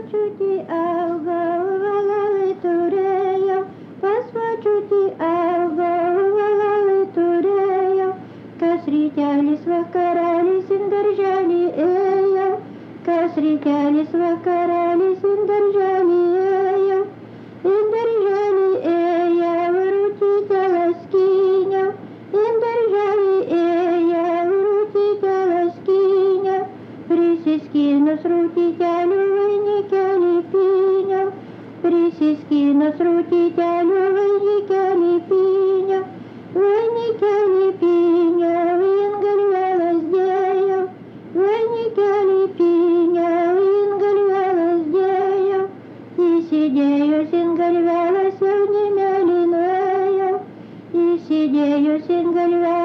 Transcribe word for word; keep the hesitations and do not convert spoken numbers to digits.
močiutį augau, valalai turėjau, pas močiutį augau, valalai turėjau, kas rytelis vakaralis in darželį ėjau, kas rytelis vakaralis in darželį ėjau, in darželį ėjau, rūtytę laskyniau, in darželį ėjau, rūtytę laskyniau, prisiskynus rūtytelių vainikelį pyniau, prisiskynus rūtytelių vainikelį pyniau, vainikelį pyniau, in galvelas dėjau, vainikelį pyniau, in galvelas dėjau, įsidėjus in galvelas jaunimėlį nuėjau, įsidėjus in galvelas